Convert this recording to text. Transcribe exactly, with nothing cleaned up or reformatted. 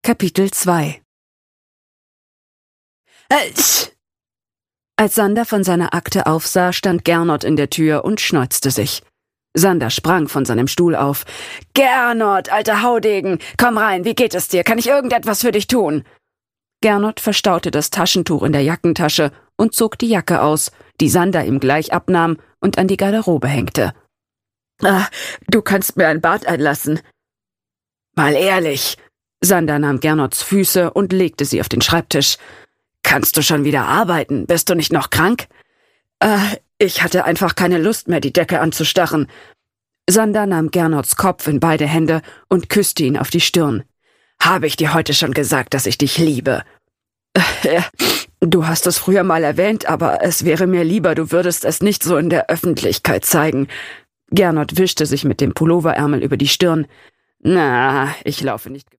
Kapitel zwei. Als Sander von seiner Akte aufsah, stand Gernot in der Tür und schneuzte sich. Sander sprang von seinem Stuhl auf. »Gernot, alter Haudegen, komm rein, wie geht es dir? Kann ich irgendetwas für dich tun?« Gernot verstaute das Taschentuch in der Jackentasche und zog die Jacke aus, die Sander ihm gleich abnahm und an die Garderobe hängte. »Ah, du kannst mir ein Bad einlassen.« »Mal ehrlich«, Sander nahm Gernots Füße und legte sie auf den Schreibtisch. »Kannst du schon wieder arbeiten? Bist du nicht noch krank?« »Äh, ich hatte einfach keine Lust mehr, die Decke anzustarren.« Sander nahm Gernots Kopf in beide Hände und küsste ihn auf die Stirn. »Habe ich dir heute schon gesagt, dass ich dich liebe?« äh, »Du hast es früher mal erwähnt, aber es wäre mir lieber, du würdest es nicht so in der Öffentlichkeit zeigen.« Gernot wischte sich mit dem Pulloverärmel über die Stirn. »Na, ich laufe nicht.«